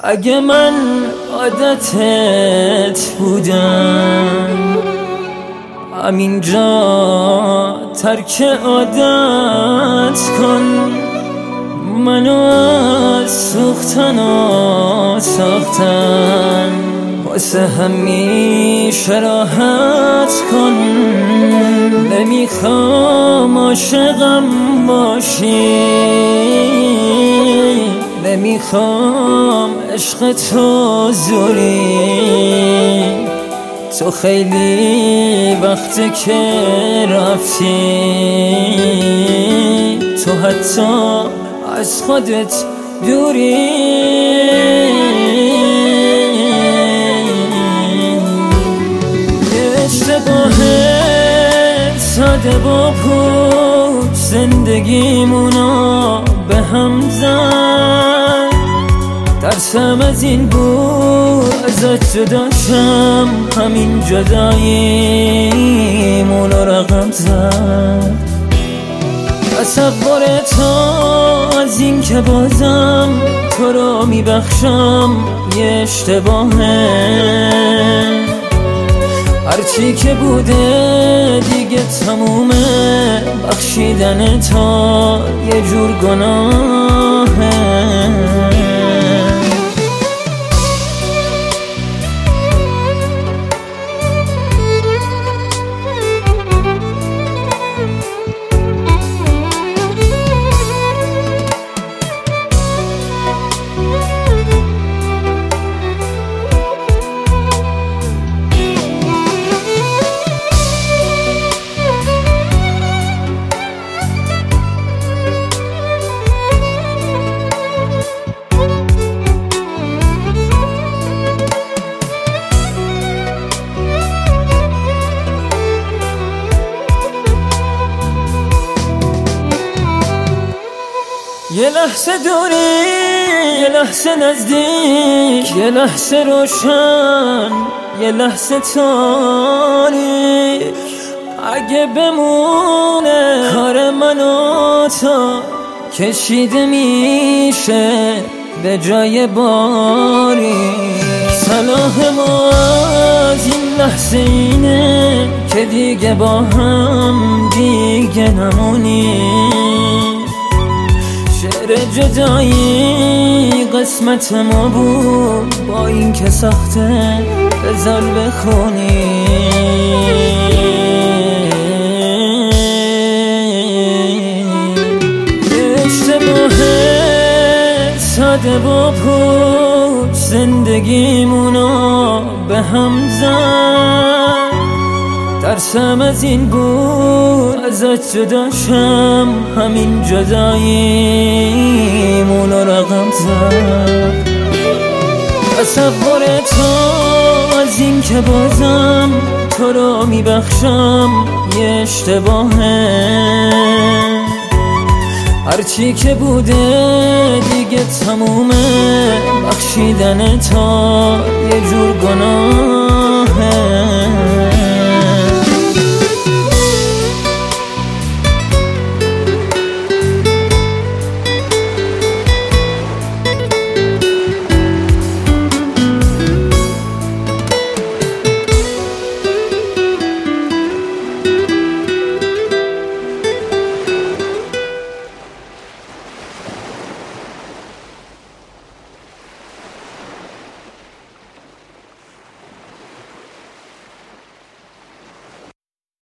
اگه من عادتت بودم همینجا ترک عادت کن، منو از سوختن و ساختن واسه همیشه راحت کن. نمیخوام عاشقم باشی، نمیخوام عشق تو زوری، تو خیلی وقته که رفتی، تو حتی از خودت دوری. اشتباه ساده با پوچ زندگیمونو به هم زد، ترسم از این بود ازت جداشم، همین جداییمونو رقم زد. تصور تو از این که بازم تو رو میبخشم یه اشتباهه، هرچی که بوده دیگه تمومه، بخشیدن تا یه جور گناهه. یه لحظه دوری، یه لحظه نزدیک، یه لحظه روشن، یه لحظه تاریک. اگه بمونه کار من و تو کشیده میشه به جای باری. صلاح ما از این لحظه اینه که دیگه با هم دیگه نمونیم. شعر جدایی قسمت ما بود، با این که سخته بذار بخونی. اشتباه ساده با پوچ زندگیمونو به هم زد، ترسم از این بود ازت جداشم، همین جداییمونو رقم زد. تصور تو از این که بازم تو رو میبخشم یه اشتباهه، هرچی که بوده دیگه تمومه، بخشیدن تا یه جور گناهه.